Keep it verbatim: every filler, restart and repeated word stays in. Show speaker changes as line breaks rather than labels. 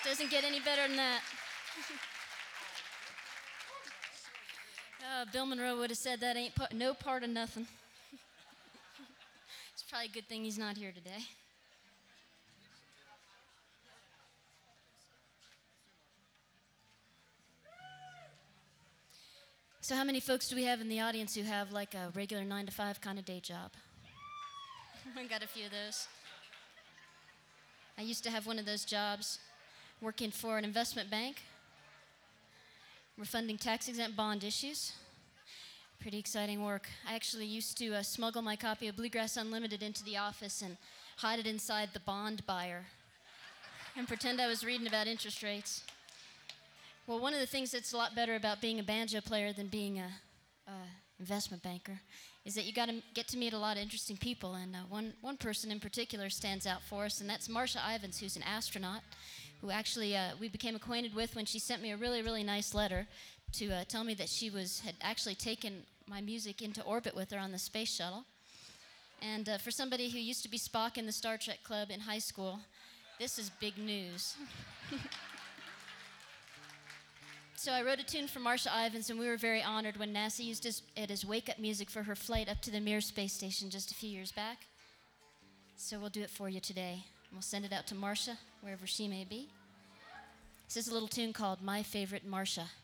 Doesn't get any better than that. Uh, Bill Monroe would have said that ain't pa- no part of nothing. It's probably a good thing he's not here today. So how many folks do we have in the audience who have like a regular nine to five kind of day job? I got a few of those. I used to have one of those jobs working for an investment bank. We're funding tax-exempt bond issues. Pretty exciting work. I actually used to uh, smuggle my copy of Bluegrass Unlimited into the office and hide it inside the bond buyer and pretend I was reading about interest rates. Well, one of the things that's a lot better about being a banjo player than being a, a investment banker is that you got to get to meet a lot of interesting people, and uh, one, one person in particular stands out for us, and that's Marsha Ivins, who's an astronaut, who actually uh, we became acquainted with when she sent me a really, really nice letter to uh, tell me that she was had actually taken my music into orbit with her on the space shuttle. And uh, for somebody who used to be Spock in the Star Trek Club in high school, this is big news. So I wrote a tune for Marsha Ivins, and we were very honored when NASA used it as wake-up music for her flight up to the Mir space station just a few years back. So we'll do it for you today. We'll send it out to Marsha, wherever she may be. This is a little tune called My Favorite Marsha.